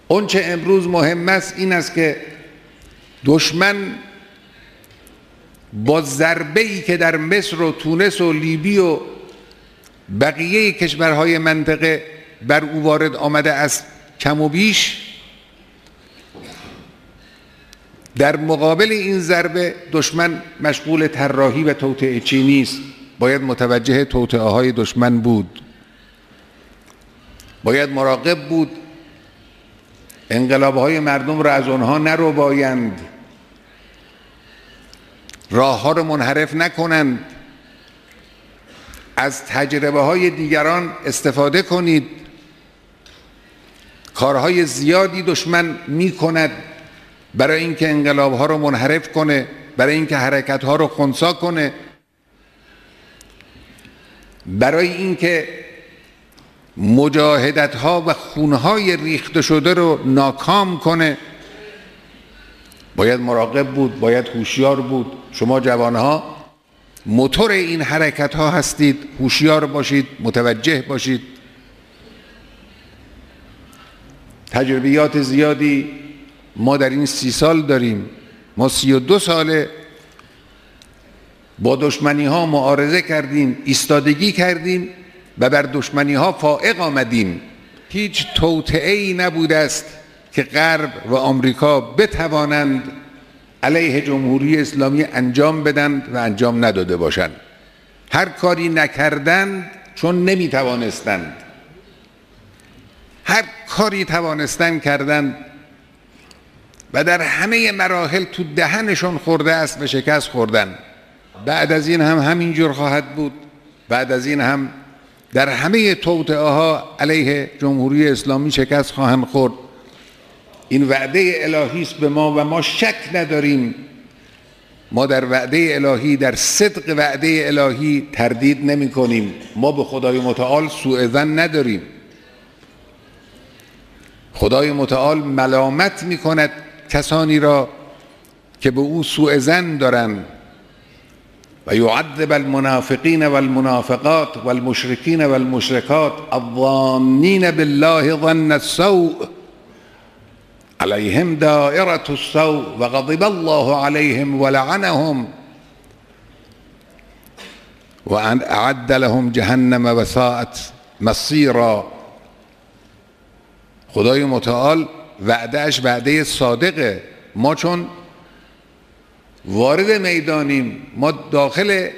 اون چه امروز مهم است این است که دشمن با ضربه‌ای که در مصر و تونس و لیبی و بقیه کشورهای منطقه بر او وارد آمده است کم و بیش، در مقابل این ضربه دشمن مشغول طراحی و توطئه چینی است. باید متوجه توطئه های دشمن بود، باید مراقب بود انقلاب های مردم را از آنها نربایند، راه ها را منحرف نکنند، از تجربه های دیگران استفاده کنید. کارهای زیادی دشمن می کند برای اینکه انقلاب ها رو منحرف کنه، برای اینکه حرکت ها رو خنثی کنه، برای اینکه مجاهدت ها و خونهای ریخته شده رو ناکام کنه. باید مراقب بود، باید هوشیار بود. شما جوانها موتور این حرکت ها هستید، هوشیار باشید، متوجه باشید. تجربیات زیادی ما در این 30 سال داریم. ما 32 ساله با دشمنی ها معارضه کردیم، ایستادگی کردیم و بر دشمنی ها فائق آمدیم. هیچ توطئه‌ای نبوده است که غرب و آمریکا بتوانند علیه جمهوری اسلامی انجام بدند و انجام نداده باشند. هر کاری نکردند چون نمیتوانستند، هر کاری توانستند کردند و در همه مراحل تو دهنشون خورده است و شکست خوردن. بعد از این هم همینجور خواهد بود. بعد از این هم در همه توطئه ها علیه جمهوری اسلامی شکست خواهند خورد. این وعده الهی است به ما و ما شک نداریم. ما در وعده الهی، در صدق وعده الهی تردید نمی کنیم. ما به خدای متعال سوء ظن نداریم. خدای متعال ملامت می کند کسانی را که به او سوء ظن دارند و یعذب المنافقین والمنافقات والمشرکین والمشرکات الظانین بالله ظن السوء علیهم دائرة السوء و غضب الله علیهم ولعنهم و اعد لهم جهنم وساءت مصیرا. خدای متعال وعدهش وعده صادقه. ما چون وارد میدانیم، ما داخل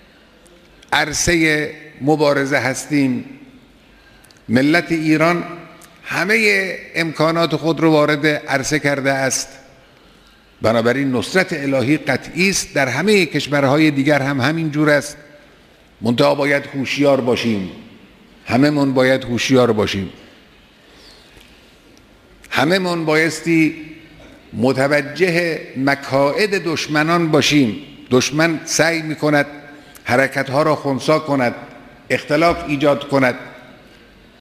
عرصه مبارزه هستیم، ملت ایران همه امکانات خود رو وارد عرصه کرده است. بنابراین نصرت الهی قطعی است. در همه کشورهای دیگر هم همین جور است. منتها باید هوشیار باشیم. همه من باید هوشیار باشیم. همه من بایستی متوجه مکائد دشمنان باشیم. دشمن سعی می کند حرکت ها را خنثی کند، اختلاف ایجاد کند،